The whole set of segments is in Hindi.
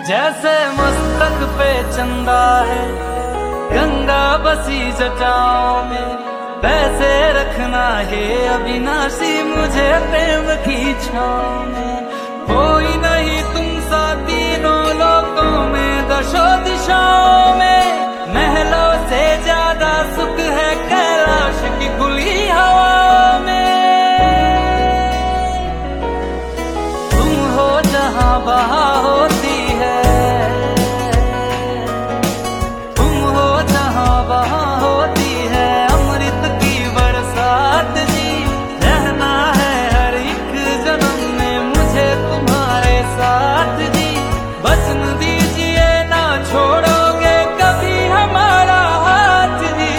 जैसे मस्तक पे चंदा है गंगा बसी जटाओं में, वैसे रखना है अविनाशी मुझे प्रेम की छाँव में। कोई नहीं तुम सा तीनों लोकों में, दशों दिशाओं में। महलों से ज्यादा सुख है कैलाश की खुली हवा में। तुम हो जहाँ बहा होती है, तुम हो जहाँ बहा होती है अमृत की बरसात जी। रहना है हर एक जन्म में मुझे तुम्हारे साथ जी। वचन दीजिए ना छोड़ोगे कभी हमारा हाथ जी।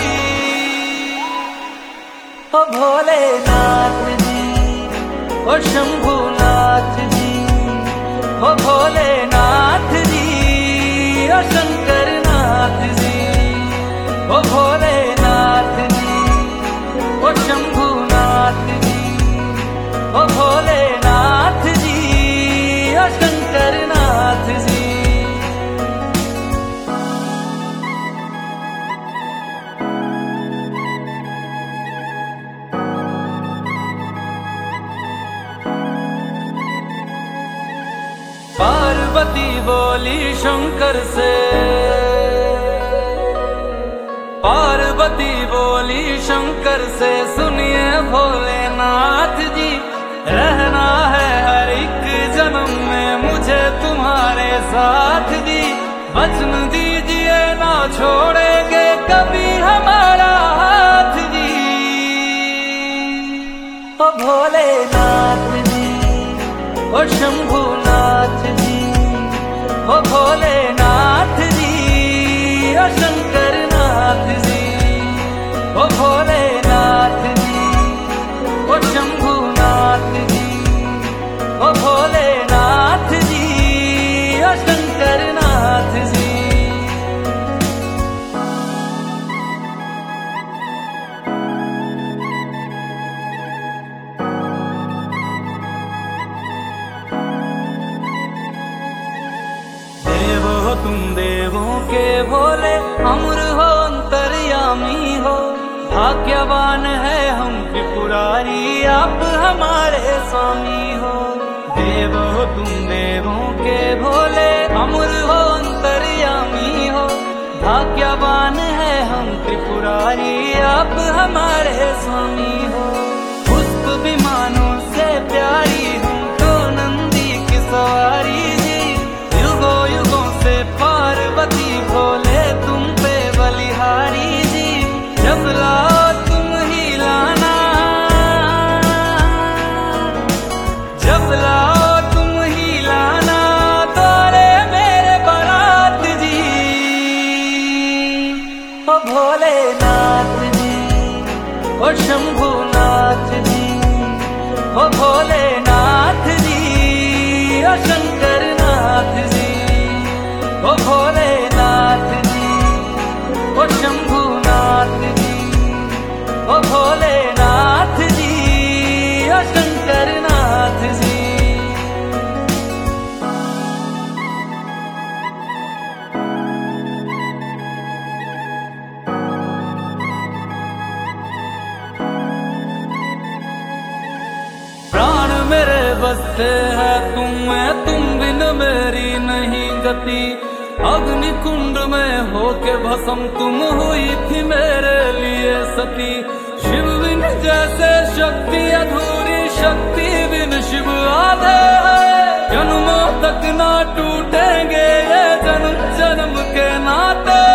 ओ भोलेनाथ जी, ओ शंभुनाथ जी, ओ भोलेनाथ जी, ओ शंकरनाथ जी। ओ भोलेनाथ जी, ओ शंभुनाथ जी, ओ भोलेनाथ जी, ओ शंकरनाथ जी। पार्वती बोली शंकर से, पार्वती बोली शंकर से, सुनिए भोलेनाथ जी। रहना है हर एक जन्म में मुझे तुम्हारे साथ जी। वचन दीजिए ना छोड़ेंगे कभी हमारा हाथ जी। ओ भोलेनाथ जी, ओ शंभुनाथ जी, ओ भोलेनाथ जी, ओ शंकरनाथ जी। ओ भोलेनाथ जी, ओ शंभुनाथ जी, ओ भोलेनाथ जी, ओ शंकरनाथ जी। देव हो तुम देवों के भोले, अमर हो अंतर्यामी हो। भाग्यवान है हम त्रिपुरारी आप हमारे स्वामी हो। देव हो तुम देवों के भोले, अमर हो अंतर्यामी हो। भाग्यवान है हम त्रिपुरारी आप हमारे स्वामी हो। पुष्प विमानों से प्यारी हमको नंदी की सवारी जी। युगों युगों से पार्वती भोले तुम पे बलिहारी जी। जब लाओ तुम ही लाना, जब लाओ तुम ही लाना तोरे मेरे बारात जी। ओ भोलेनाथ जी, ओ शंभुनाथ जी, ओ भोलेनाथ जी, ओ शंकरनाथ जी। ओ भोलेनाथ जी, ओ शंभुनाथ जी, ओ भोलेनाथ जी, ओ शंकरनाथ जी। प्राण मेरे बसते हैं तुम में, तुम बिन मेरी नहीं गति। अग्नि कुंड में होके भस्म तुम हुई थी मेरे लिए सती। शिव बिन जैसे शक्ति अधूरी, शक्ति बिन शिव आधे है। जन्मों तक ना टूटेंगे ये जन्म जन्म के नाते।